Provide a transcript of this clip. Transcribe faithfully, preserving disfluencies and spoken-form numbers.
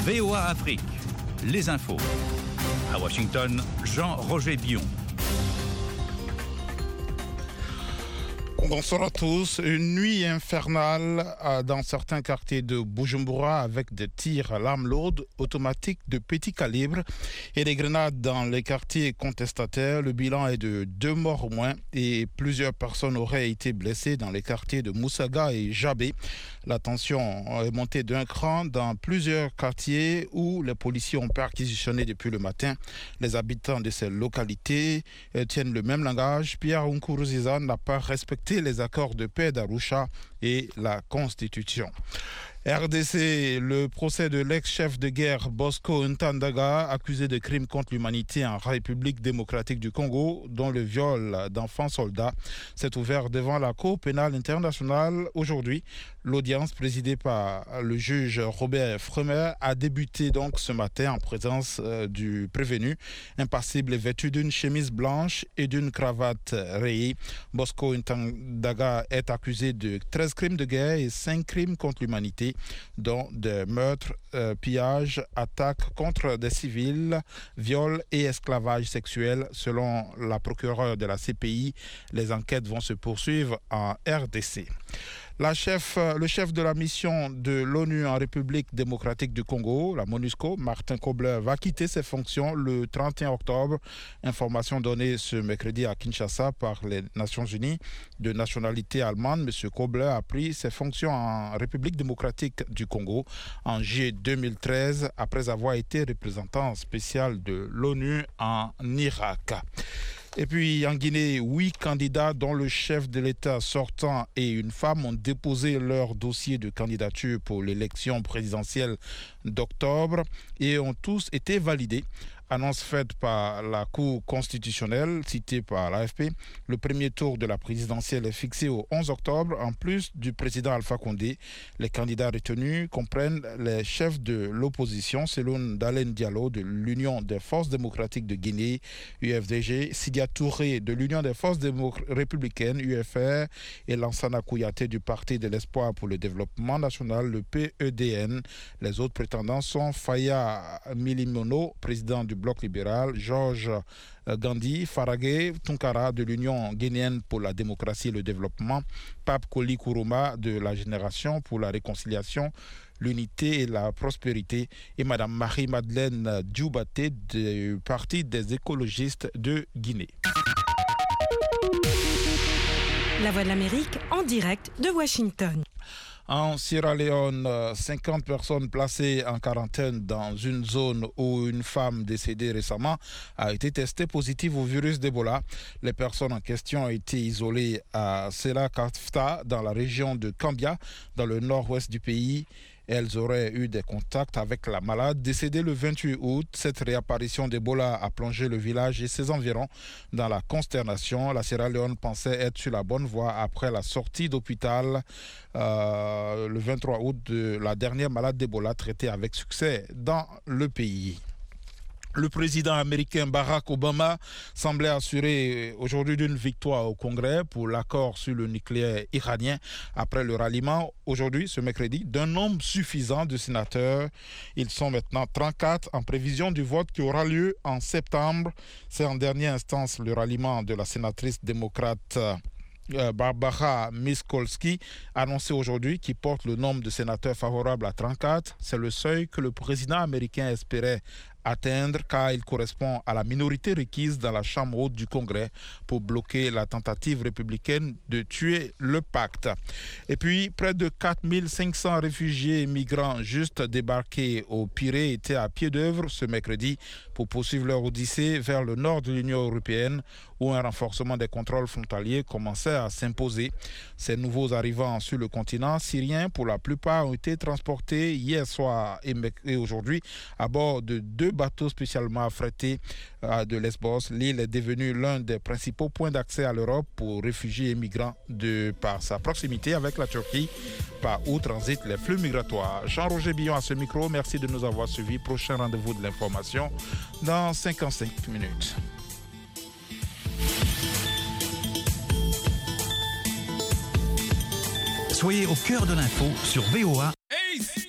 V O A Afrique, les infos. À Washington, Jean-Roger Bion. Bonsoir à tous. Une nuit infernale dans certains quartiers de Bujumbura avec des tirs à l'arme lourde automatiques de petit calibre et des grenades dans les quartiers contestataires. Le bilan est de deux morts au moins et plusieurs personnes auraient été blessées dans les quartiers de Moussaga et Jabé. La tension est montée d'un cran dans plusieurs quartiers où les policiers ont perquisitionné depuis le matin. Les habitants de ces localités tiennent le même langage. Pierre Nkurunziza n'a pas respecté les accords de paix d'Arusha et la Constitution. R D C, le procès de l'ex-chef de guerre Bosco Ntaganda, accusé de crimes contre l'humanité en République démocratique du Congo, dont le viol d'enfants soldats, s'est ouvert devant la Cour pénale internationale aujourd'hui. L'audience présidée par le juge Robert Fremer a débuté donc ce matin en présence euh, du prévenu, impassible et vêtu d'une chemise blanche et d'une cravate rayée. Bosco Ntaganda est accusé de treize crimes de guerre et cinq crimes contre l'humanité, dont des meurtres, euh, pillages, attaques contre des civils, viols et esclavage sexuel. Selon la procureure de la C P I, les enquêtes vont se poursuivre en R D C. La chef, le chef de la mission de l'ONU en République démocratique du Congo, la MONUSCO, Martin Kobler, va quitter ses fonctions le trente et un octobre. Information donnée ce mercredi à Kinshasa par les Nations Unies. De nationalité allemande, M. Kobler a pris ses fonctions en République démocratique du Congo en juillet deux mille treize, après avoir été représentant spécial de l'ONU en Irak. Et puis en Guinée, huit candidats dont le chef de l'État sortant et une femme ont déposé leur dossier de candidature pour l'élection présidentielle d'octobre et ont tous été validés. Annonce faite par la Cour constitutionnelle, citée par l'A F P. Le premier tour de la présidentielle est fixé au onze octobre. En plus du président Alpha Condé, les candidats retenus comprennent les chefs de l'opposition, Seloun Dalen Diallo de l'Union des forces démocratiques de Guinée, U F D G, Sidia Touré de l'Union des forces républicaines, U F R, et Lansana Kouyaté du Parti de l'espoir pour le développement national, le P E D N. Les autres prétendants sont Faya Milimono, président du Bloc libéral, Georges Gandhi, Faragé Tunkara de l'Union guinéenne pour la démocratie et le développement, Pape Koli Kourouma de la Génération pour la réconciliation, l'unité et la prospérité, et Mme Marie-Madeleine Djoubaté du Parti des écologistes de Guinée. La Voix de l'Amérique en direct de Washington. En Sierra Leone, cinquante personnes placées en quarantaine dans une zone où une femme décédée récemment a été testée positive au virus d'Ebola. Les personnes en question ont été isolées à Sela Kafta, dans la région de Kambia, dans le nord-ouest du pays. Elles auraient eu des contacts avec la malade décédée le vingt-huit août. Cette réapparition d'Ebola a plongé le village et ses environs dans la consternation. La Sierra Leone pensait être sur la bonne voie après la sortie d'hôpital euh, le vingt-trois août de la dernière malade d'Ebola traitée avec succès dans le pays. Le président américain Barack Obama semblait assurer aujourd'hui d'une victoire au Congrès pour l'accord sur le nucléaire iranien après le ralliement aujourd'hui, ce mercredi, d'un nombre suffisant de sénateurs. Ils sont maintenant trente-quatre en prévision du vote qui aura lieu en septembre. C'est en dernière instance le ralliement de la sénatrice démocrate Barbara Miskolski, annoncé aujourd'hui, qui porte le nombre de sénateurs favorables à trente-quatre. C'est le seuil que le président américain espérait atteindre car il correspond à la minorité requise dans la Chambre haute du Congrès pour bloquer la tentative républicaine de tuer le pacte. Et puis, près de quatre mille cinq cents réfugiés et migrants juste débarqués au Pirée étaient à pied d'œuvre ce mercredi pour poursuivre leur odyssée vers le nord de l'Union européenne où un renforcement des contrôles frontaliers commençait à s'imposer. Ces nouveaux arrivants sur le continent syrien, pour la plupart, ont été transportés hier soir et aujourd'hui à bord de deux bateaux spécialement affrétés de Lesbos. L'île est devenue l'un des principaux points d'accès à l'Europe pour réfugiés et migrants de par sa proximité avec la Turquie, par où transitent les flux migratoires. Jean-Roger Billon à ce micro, merci de nous avoir suivis. Prochain rendez-vous de l'information dans cinquante-cinq minutes. Soyez au cœur de l'info sur V O A. Ace!